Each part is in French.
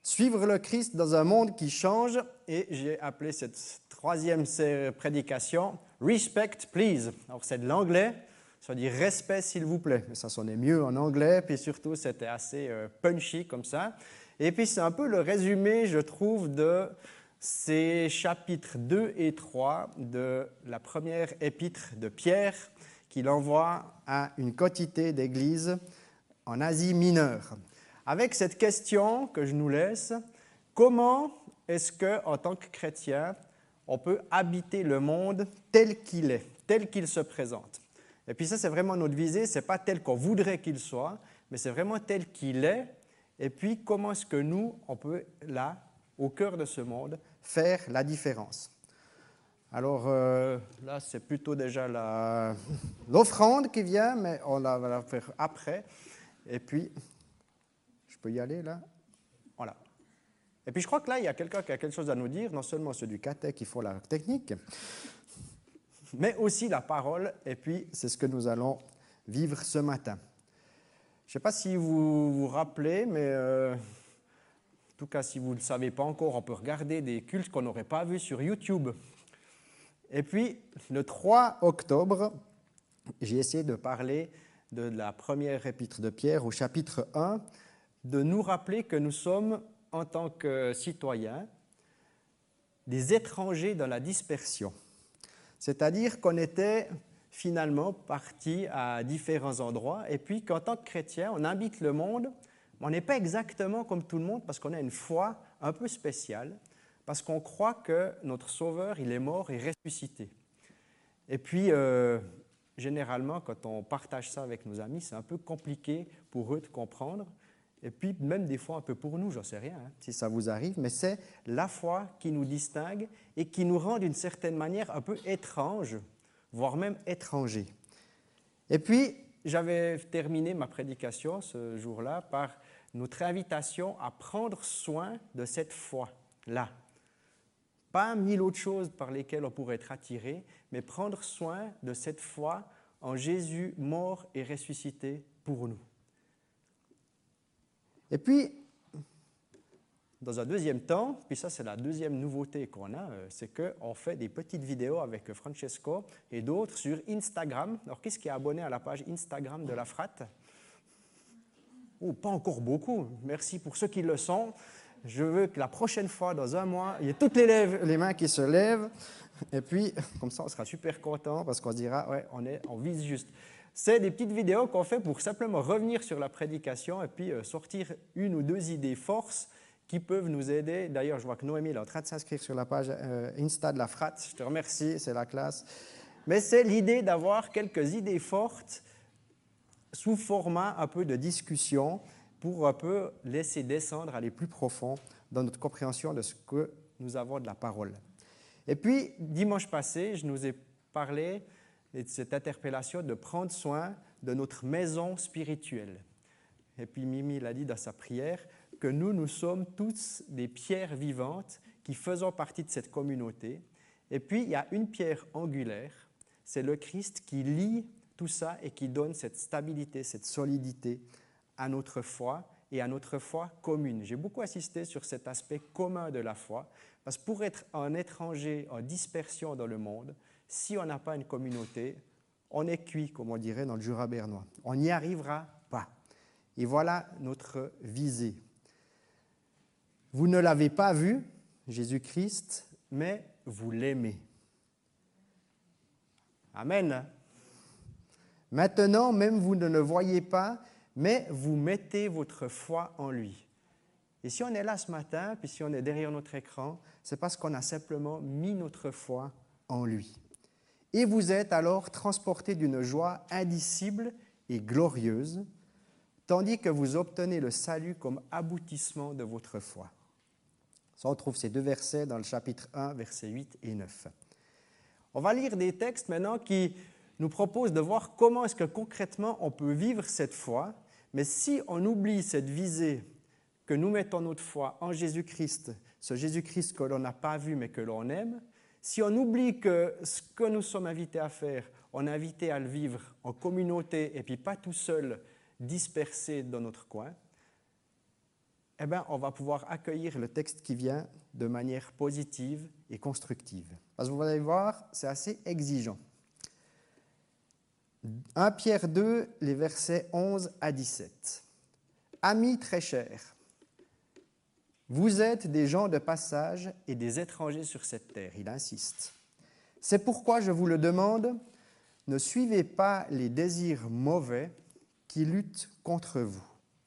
Suivre le Christ dans un monde qui change, et j'ai appelé cette troisième prédication « Respect, please ». Alors c'est de l'anglais, ça dit « respect, s'il vous plaît ». Mais ça sonnait mieux en anglais, puis surtout c'était assez punchy comme ça. Et puis c'est un peu le résumé, je trouve, de ces chapitres 2 et 3 de la première épître de Pierre qu'il envoie à une quantité d'églises en Asie mineure. Avec cette question que je nous laisse, comment est-ce qu'en tant que chrétien, on peut habiter le monde tel qu'il est, tel qu'il se présente? Et puis ça, c'est vraiment notre visée, ce n'est pas tel qu'on voudrait qu'il soit, mais c'est vraiment tel qu'il est. Et puis, comment est-ce que nous, on peut, là, au cœur de ce monde, faire la différence? Alors, là, c'est plutôt déjà l'offrande qui vient, mais on va la faire après. Et puis, je peux y aller, là? Voilà. Et puis, je crois que là, il y a quelqu'un qui a quelque chose à nous dire, non seulement ceux du caté qui font la technique, mais aussi la parole. Et puis, c'est ce que nous allons vivre ce matin. Je ne sais pas si vous vous rappelez, mais en tout cas, si vous ne le savez pas encore, on peut regarder des cultes qu'on n'aurait pas vus sur YouTube. Et puis, le 3 octobre, j'ai essayé de parler de la première épître de Pierre au chapitre 1, de nous rappeler que nous sommes, en tant que citoyens, des étrangers dans la dispersion. C'est-à-dire qu'on était finalement partis à différents endroits et puis qu'en tant que chrétiens, on habite le monde, mais on n'est pas exactement comme tout le monde parce qu'on a une foi un peu spéciale, parce qu'on croit que notre Sauveur, il est mort et ressuscité. Et puis, généralement, quand on partage ça avec nos amis, c'est un peu compliqué pour eux de comprendre. Et puis, même des fois, un peu pour nous, j'en sais rien, si ça vous arrive, mais c'est la foi qui nous distingue et qui nous rend d'une certaine manière un peu étranges, voire même étrangers. Et puis, j'avais terminé ma prédication ce jour-là par notre invitation à prendre soin de cette foi-là. Pas mille autres choses par lesquelles on pourrait être attiré, mais prendre soin de cette foi en Jésus mort et ressuscité pour nous. Et puis, dans un deuxième temps, puis ça c'est la deuxième nouveauté qu'on a, c'est qu'on fait des petites vidéos avec Francesco et d'autres sur Instagram. Alors, qui est-ce qui est abonné à la page Instagram de la Frat? Oh, pas encore beaucoup. Merci pour ceux qui le sont. Je veux que la prochaine fois, dans un mois, il y ait toutes les mains qui se lèvent. Et puis, comme ça, on sera super content parce qu'on se dira, ouais, on vise juste. C'est des petites vidéos qu'on fait pour simplement revenir sur la prédication et puis sortir une ou deux idées forces qui peuvent nous aider. D'ailleurs, je vois que Noémie est en train de s'inscrire sur la page Insta de la Frat. Je te remercie, c'est la classe. Mais c'est l'idée d'avoir quelques idées fortes sous format un peu de discussion pour un peu laisser descendre, aller plus profond dans notre compréhension de ce que nous avons de la parole. Et puis, dimanche passé, je nous ai parlé de cette interpellation de prendre soin de notre maison spirituelle. Et puis Mimi l'a dit dans sa prière, que nous sommes tous des pierres vivantes qui faisons partie de cette communauté. Et puis, il y a une pierre angulaire, c'est le Christ qui lie tout ça et qui donne cette stabilité, cette solidité à notre foi et à notre foi commune. J'ai beaucoup insisté sur cet aspect commun de la foi, parce que pour être un étranger en dispersion dans le monde, si on n'a pas une communauté, on est cuit, comme on dirait dans le Jura bernois. On n'y arrivera pas. Et voilà notre visée. Vous ne l'avez pas vu, Jésus-Christ, mais vous l'aimez. Amen. Maintenant, même vous ne le voyez pas, mais vous mettez votre foi en lui. Et si on est là ce matin, puis si on est derrière notre écran, c'est parce qu'on a simplement mis notre foi en lui. Et vous êtes alors transportés d'une joie indicible et glorieuse, tandis que vous obtenez le salut comme aboutissement de votre foi. Ça, on trouve ces deux versets dans le chapitre 1, versets 8 et 9. On va lire des textes maintenant qui nous proposent de voir comment est-ce que concrètement on peut vivre cette foi, mais si on oublie cette visée que nous mettons notre foi en Jésus-Christ, ce Jésus-Christ que l'on n'a pas vu mais que l'on aime, si on oublie que ce que nous sommes invités à faire, on est invité à le vivre en communauté et puis pas tout seul, dispersé dans notre coin, eh bien, on va pouvoir accueillir le texte qui vient de manière positive et constructive. Parce que vous allez voir, c'est assez exigeant. 1 Pierre 2, les versets 11 à 17. Amis très chers, vous êtes des gens de passage et des étrangers sur cette terre, il insiste. C'est pourquoi je vous le demande, ne suivez pas les désirs mauvais qui luttent contre vous.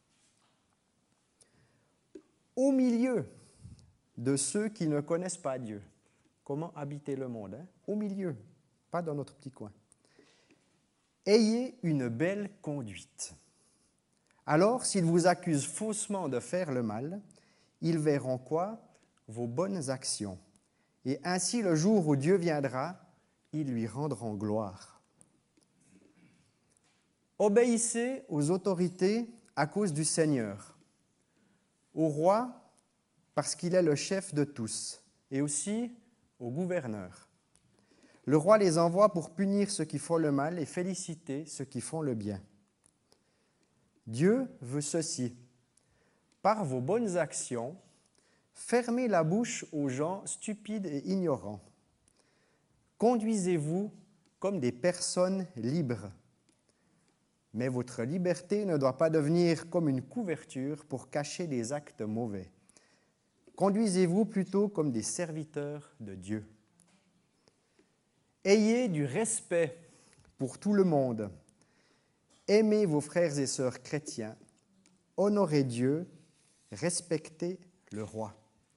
Au milieu de ceux qui ne connaissent pas Dieu, comment habiter le monde, hein? Au milieu, pas dans notre petit coin. Ayez une belle conduite. Alors, s'ils vous accusent faussement de faire le mal, ils verront quoi? Vos bonnes actions. Et ainsi, le jour où Dieu viendra, ils lui rendront gloire. Obéissez aux autorités à cause du Seigneur, au roi parce qu'il est le chef de tous, et aussi au gouverneur. Le roi les envoie pour punir ceux qui font le mal et féliciter ceux qui font le bien. Dieu veut ceci. Par vos bonnes actions, fermez la bouche aux gens stupides et ignorants. Conduisez-vous comme des personnes libres. Mais votre liberté ne doit pas devenir comme une couverture pour cacher des actes mauvais. Conduisez-vous plutôt comme des serviteurs de Dieu. Ayez du respect pour tout le monde. Aimez vos frères et sœurs chrétiens. Honorez Dieu. Respectez le roi.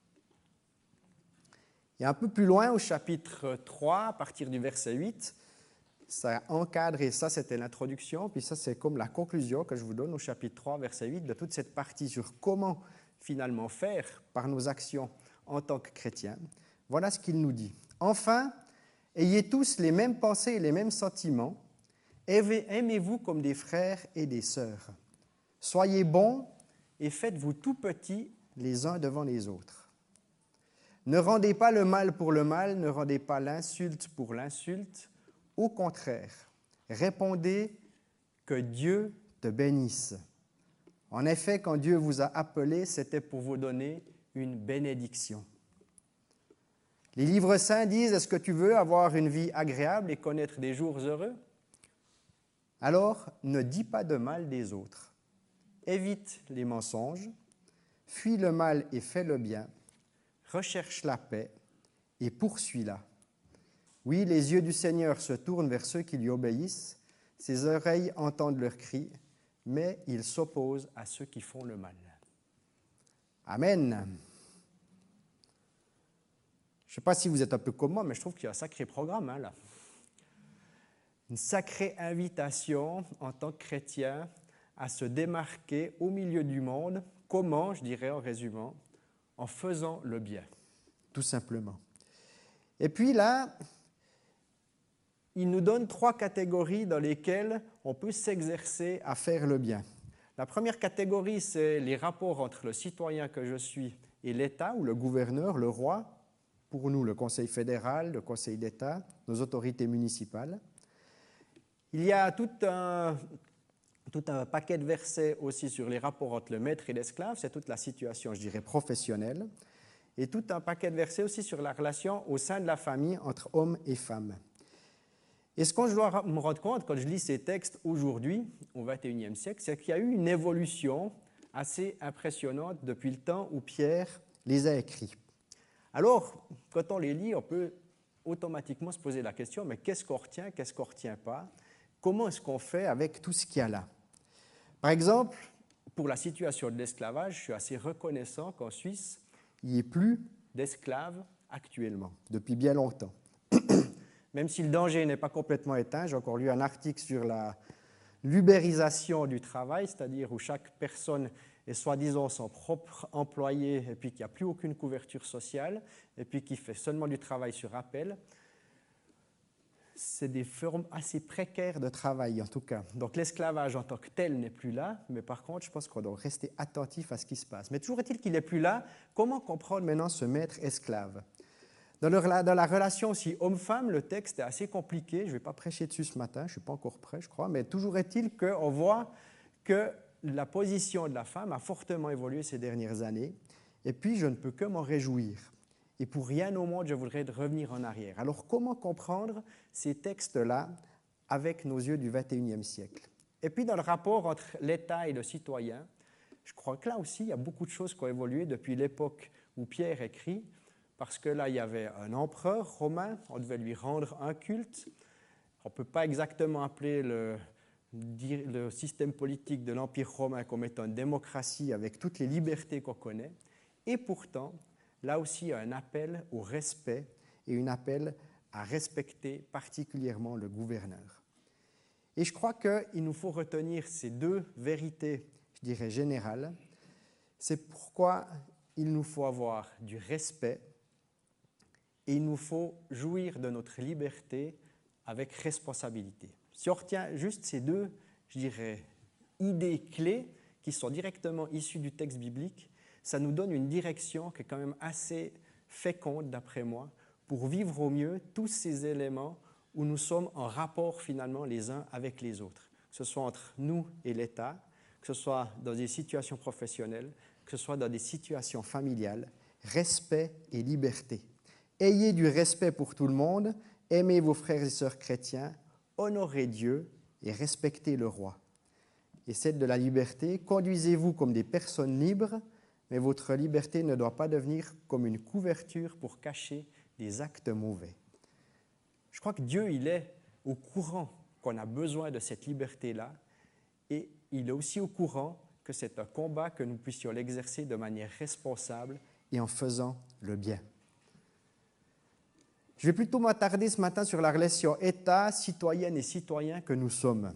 Et un peu plus loin, au chapitre 3, à partir du verset 8, ça encadre, et ça c'était l'introduction, puis ça c'est comme la conclusion que je vous donne au chapitre 3, verset 8, de toute cette partie sur comment finalement faire par nos actions en tant que chrétiens. Voilà ce qu'il nous dit. Enfin, ayez tous les mêmes pensées et les mêmes sentiments. Aimez-vous comme des frères et des sœurs. Soyez bons et faites-vous tout petits les uns devant les autres. Ne rendez pas le mal pour le mal, ne rendez pas l'insulte pour l'insulte. Au contraire, répondez que Dieu te bénisse. En effet, quand Dieu vous a appelé, c'était pour vous donner une bénédiction. Les livres saints disent, est-ce que tu veux avoir une vie agréable et connaître des jours heureux? Alors, ne dis pas de mal des autres. Évite les mensonges, fuis le mal et fais le bien, recherche la paix et poursuis-la. Oui, les yeux du Seigneur se tournent vers ceux qui lui obéissent, ses oreilles entendent leurs cris, mais il s'oppose à ceux qui font le mal. Amen. Je ne sais pas si vous êtes un peu comme moi, mais je trouve qu'il y a un sacré programme là. Une sacrée invitation en tant que chrétien à se démarquer au milieu du monde. Comment, je dirais en résumant, en faisant le bien, tout simplement. Et puis là, il nous donne 3 catégories dans lesquelles on peut s'exercer à faire le bien. La première catégorie, c'est les rapports entre le citoyen que je suis et l'État, ou le gouverneur, le roi, pour nous le Conseil fédéral, le Conseil d'État, nos autorités municipales. Il y a tout un paquet de versets aussi sur les rapports entre le maître et l'esclave, c'est toute la situation, je dirais, professionnelle, et tout un paquet de versets aussi sur la relation au sein de la famille entre hommes et femmes. Et ce que je dois me rendre compte quand je lis ces textes aujourd'hui, au XXIe siècle, c'est qu'il y a eu une évolution assez impressionnante depuis le temps où Pierre les a écrits. Alors, quand on les lit, on peut automatiquement se poser la question, mais qu'est-ce qu'on retient, qu'est-ce qu'on ne retient pas? Comment est-ce qu'on fait avec tout ce qu'il y a là? Par exemple, pour la situation de l'esclavage, je suis assez reconnaissant qu'en Suisse, il n'y ait plus d'esclaves actuellement, depuis bien longtemps. Même si le danger n'est pas complètement éteint, j'ai encore lu un article sur la l'ubérisation du travail, c'est-à-dire où chaque personne est soi-disant son propre employé et puis qu'il n'y a plus aucune couverture sociale et puis qui fait seulement du travail sur appel. C'est des formes assez précaires de travail en tout cas. Donc l'esclavage en tant que tel n'est plus là, mais par contre je pense qu'on doit rester attentif à ce qui se passe. Mais toujours est-il qu'il n'est plus là, comment comprendre maintenant ce maître-esclave? Dans la relation aussi homme-femme, le texte est assez compliqué. Je ne vais pas prêcher dessus ce matin, je ne suis pas encore prêt, je crois, mais toujours est-il qu'on voit que la position de la femme a fortement évolué ces dernières années, et puis je ne peux que m'en réjouir. Et pour rien au monde, je voudrais revenir en arrière. Alors comment comprendre ces textes-là avec nos yeux du XXIe siècle? Et puis dans le rapport entre l'État et le citoyen, je crois que là aussi, il y a beaucoup de choses qui ont évolué depuis l'époque où Pierre écrit, parce que là, il y avait un empereur romain, on devait lui rendre un culte. On ne peut pas exactement appeler le système politique de l'Empire romain comme étant une démocratie avec toutes les libertés qu'on connaît. Et pourtant, là aussi, il y a un appel au respect et un appel à respecter particulièrement le gouverneur. Et je crois qu'il nous faut retenir ces deux vérités, je dirais, générales. C'est pourquoi il nous faut avoir du respect et il nous faut jouir de notre liberté avec responsabilité. Si on retient juste ces deux, je dirais, idées clés qui sont directement issues du texte biblique, ça nous donne une direction qui est quand même assez féconde, d'après moi, pour vivre au mieux tous ces éléments où nous sommes en rapport finalement les uns avec les autres, que ce soit entre nous et l'État, que ce soit dans des situations professionnelles, que ce soit dans des situations familiales, respect et liberté. Ayez du respect pour tout le monde, aimez vos frères et sœurs chrétiens, honorez Dieu et respectez le roi. Et celle de la liberté, conduisez-vous comme des personnes libres, mais votre liberté ne doit pas devenir comme une couverture pour cacher des actes mauvais. Je crois que Dieu, il est au courant qu'on a besoin de cette liberté-là et il est aussi au courant que c'est un combat que nous puissions l'exercer de manière responsable et en faisant le bien. Je vais plutôt m'attarder ce matin sur la relation État, citoyenne et citoyen que nous sommes.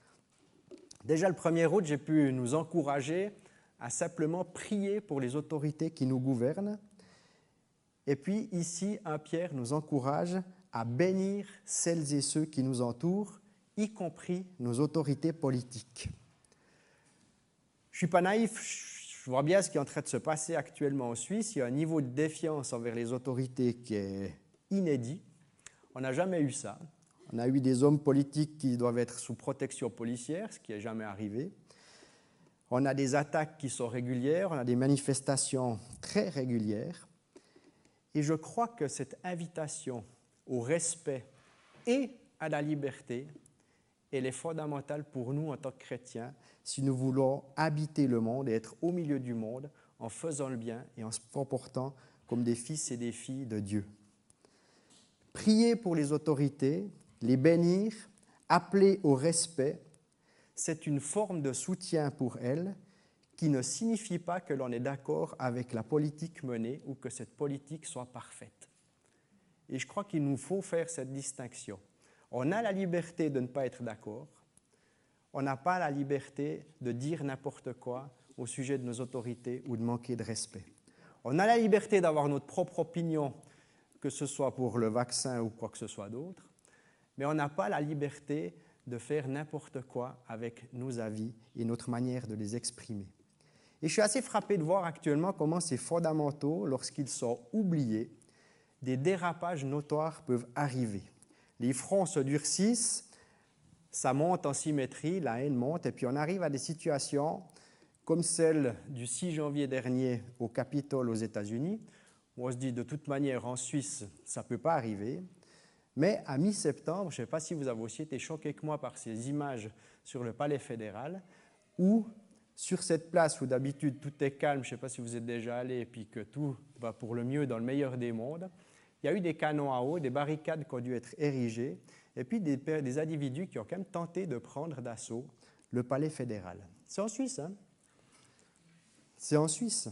Déjà le 1er août, j'ai pu nous encourager à simplement prier pour les autorités qui nous gouvernent. Et puis ici, 1 Pierre nous encourage à bénir celles et ceux qui nous entourent, y compris nos autorités politiques. Je ne suis pas naïf, je vois bien ce qui est en train de se passer actuellement en Suisse. Il y a un niveau de défiance envers les autorités qui est inédit. On n'a jamais eu ça. On a eu des hommes politiques qui doivent être sous protection policière, ce qui n'est jamais arrivé. On a des attaques qui sont régulières, on a des manifestations très régulières. Et je crois que cette invitation au respect et à la liberté, elle est fondamentale pour nous en tant que chrétiens si nous voulons habiter le monde et être au milieu du monde en faisant le bien et en se comportant comme des fils et des filles de Dieu. Prier pour les autorités, les bénir, appeler au respect, c'est une forme de soutien pour elles qui ne signifie pas que l'on est d'accord avec la politique menée ou que cette politique soit parfaite. Et je crois qu'il nous faut faire cette distinction. On a la liberté de ne pas être d'accord. On n'a pas la liberté de dire n'importe quoi au sujet de nos autorités ou de manquer de respect. On a la liberté d'avoir notre propre opinion, que ce soit pour le vaccin ou quoi que ce soit d'autre, mais on n'a pas la liberté de faire n'importe quoi avec nos avis et notre manière de les exprimer. Et je suis assez frappé de voir actuellement comment ces fondamentaux, lorsqu'ils sont oubliés, des dérapages notoires peuvent arriver. Les fronts se durcissent, ça monte en symétrie, la haine monte, et puis on arrive à des situations comme celle du 6 janvier dernier au Capitole aux États-Unis, où on se dit de toute manière en Suisse, ça ne peut pas arriver. Mais à mi-septembre, je ne sais pas si vous avez aussi été choqués que moi par ces images sur le Palais fédéral, où sur cette place où d'habitude tout est calme, je ne sais pas si vous êtes déjà allé, et puis que tout va pour le mieux dans le meilleur des mondes, il y a eu des canons à eau, des barricades qui ont dû être érigées, et puis des individus qui ont quand même tenté de prendre d'assaut le Palais fédéral. C'est en Suisse, hein? C'est en Suisse.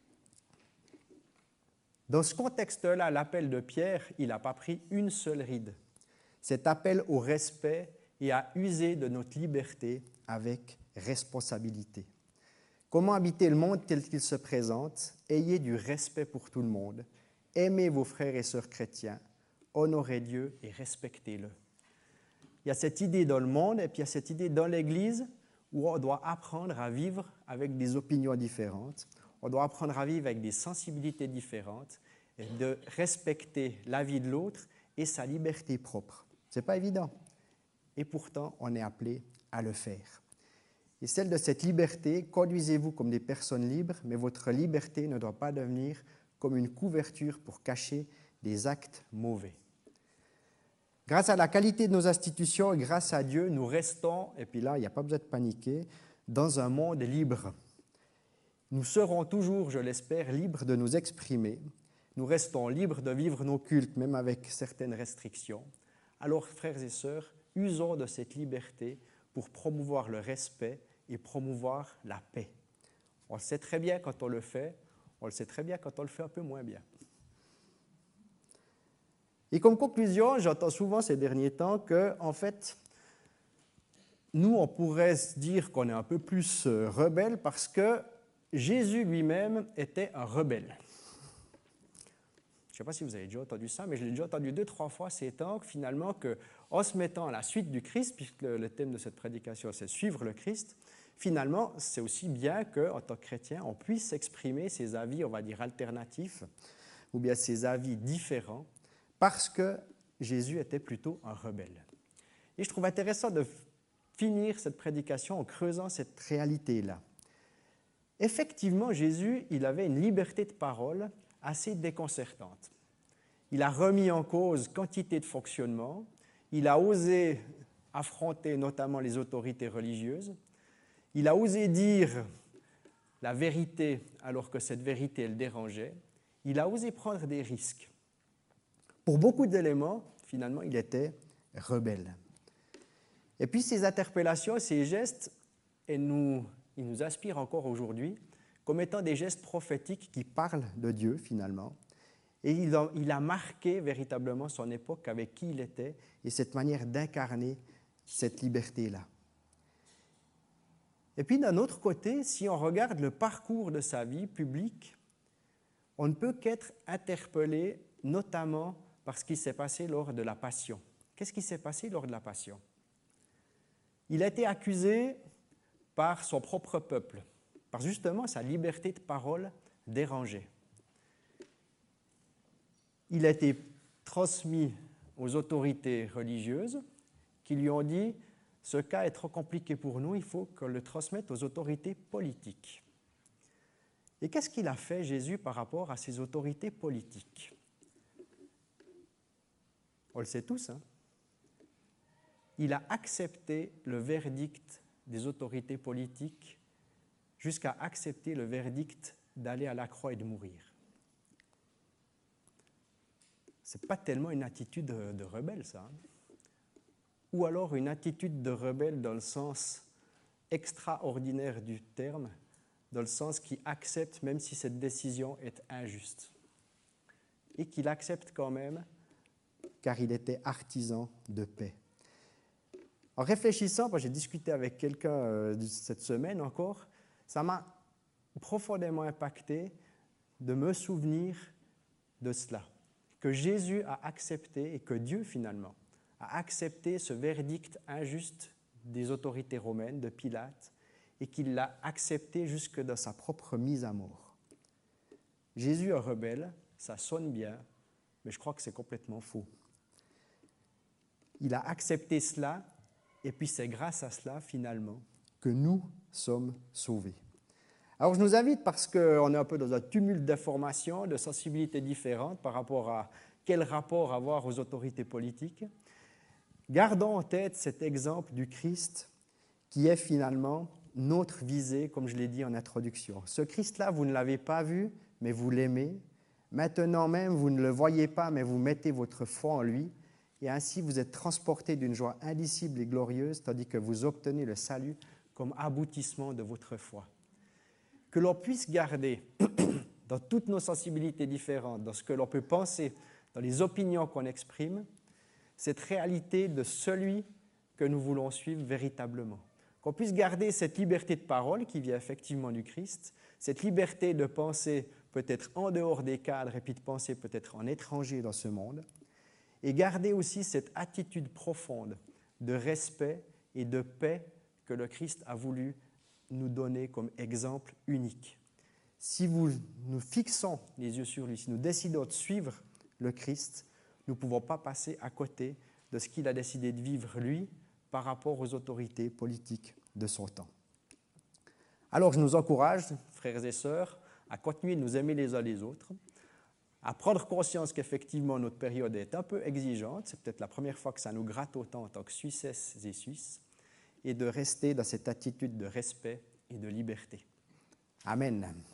Dans ce contexte-là, l'appel de Pierre, il n'a pas pris une seule ride. Cet appel au respect et à user de notre liberté avec responsabilité. Comment habiter le monde tel qu'il se présente? Ayez du respect pour tout le monde. Aimez vos frères et sœurs chrétiens. Honorez Dieu et respectez-le. Il y a cette idée dans le monde et puis il y a cette idée dans l'Église où on doit apprendre à vivre avec des opinions différentes. On doit apprendre à vivre avec des sensibilités différentes et de respecter la vie de l'autre et sa liberté propre. Ce n'est pas évident. Et pourtant, on est appelé à le faire. Et celle de cette liberté, conduisez-vous comme des personnes libres, mais votre liberté ne doit pas devenir comme une couverture pour cacher des actes mauvais. Grâce à la qualité de nos institutions et grâce à Dieu, nous restons, et puis là, il n'y a pas besoin de paniquer, dans un monde libre. Nous serons toujours, je l'espère, libres de nous exprimer. Nous restons libres de vivre nos cultes, même avec certaines restrictions. Alors, frères et sœurs, usons de cette liberté pour promouvoir le respect et promouvoir la paix. On le sait très bien quand on le fait, on le sait très bien quand on le fait un peu moins bien. Et comme conclusion, j'entends souvent ces derniers temps que, en fait, nous, on pourrait se dire qu'on est un peu plus rebelle parce que Jésus lui-même était un rebelle. Je ne sais pas si vous avez déjà entendu ça, mais je l'ai déjà entendu 2-3 fois ces temps, finalement, qu'en se mettant à la suite du Christ, puisque le thème de cette prédication, c'est suivre le Christ, finalement, c'est aussi bien qu'en tant que chrétien, on puisse exprimer ses avis, on va dire, alternatifs, ou bien ses avis différents, parce que Jésus était plutôt un rebelle. Et je trouve intéressant de finir cette prédication en creusant cette réalité-là. Effectivement, Jésus, il avait une liberté de parole assez déconcertante. Il a remis en cause quantité de fonctionnement, il a osé affronter notamment les autorités religieuses, il a osé dire la vérité alors que cette vérité le dérangeait, il a osé prendre des risques. Pour beaucoup d'éléments, finalement, il était rebelle. Et puis ces interpellations, ces gestes, ils nous inspirent encore aujourd'hui comme étant des gestes prophétiques qui parlent de Dieu, finalement. Et il a marqué véritablement son époque avec qui il était et cette manière d'incarner cette liberté-là. Et puis d'un autre côté, si on regarde le parcours de sa vie publique, on ne peut qu'être interpellé, notamment par ce qui s'est passé lors de la Passion. Qu'est-ce qui s'est passé lors de la Passion? Il a été accusé par son propre peuple, par justement sa liberté de parole dérangée. Il a été transmis aux autorités religieuses qui lui ont dit « Ce cas est trop compliqué pour nous, il faut qu'on le transmette aux autorités politiques. » Et qu'est-ce qu'il a fait, Jésus, par rapport à ces autorités politiques? On le sait tous, hein? Il a accepté le verdict des autorités politiques jusqu'à accepter le verdict d'aller à la croix et de mourir. Ce n'est pas tellement une attitude de rebelle, ça. Hein? Ou alors une attitude de rebelle dans le sens extraordinaire du terme, dans le sens qui accepte même si cette décision est injuste. Et qu'il accepte quand même, car il était artisan de paix. En réfléchissant, j'ai discuté avec quelqu'un cette semaine encore, ça m'a profondément impacté de me souvenir de cela, que Jésus a accepté et que Dieu finalement a accepté ce verdict injuste des autorités romaines, de Pilate, et qu'il l'a accepté jusque dans sa propre mise à mort. Jésus, un rebelle, ça sonne bien, mais je crois que c'est complètement faux. Il a accepté cela, et puis c'est grâce à cela, finalement, que nous sommes sauvés. Alors je nous invite, parce qu'on est un peu dans un tumulte d'informations, de sensibilités différentes par rapport à quel rapport avoir aux autorités politiques, gardons en tête cet exemple du Christ qui est finalement notre visée, comme je l'ai dit en introduction. Ce Christ-là, vous ne l'avez pas vu, mais vous l'aimez. Maintenant même, vous ne le voyez pas, mais vous mettez votre foi en lui. Et ainsi, vous êtes transportés d'une joie indicible et glorieuse, tandis que vous obtenez le salut comme aboutissement de votre foi. Que l'on puisse garder, dans toutes nos sensibilités différentes, dans ce que l'on peut penser, dans les opinions qu'on exprime, cette réalité de celui que nous voulons suivre véritablement. Qu'on puisse garder cette liberté de parole qui vient effectivement du Christ, cette liberté de penser peut-être en dehors des cadres et puis de penser peut-être en étranger dans ce monde, et garder aussi cette attitude profonde de respect et de paix que le Christ a voulu nous donner comme exemple unique. Si nous fixons les yeux sur lui, si nous décidons de suivre le Christ, nous ne pouvons pas passer à côté de ce qu'il a décidé de vivre lui par rapport aux autorités politiques de son temps. Alors je nous encourage, frères et sœurs, à continuer de nous aimer les uns les autres, à prendre conscience qu'effectivement notre période est un peu exigeante, c'est peut-être la première fois que ça nous gratte autant en tant que Suissesses et Suisses, et de rester dans cette attitude de respect et de liberté. Amen.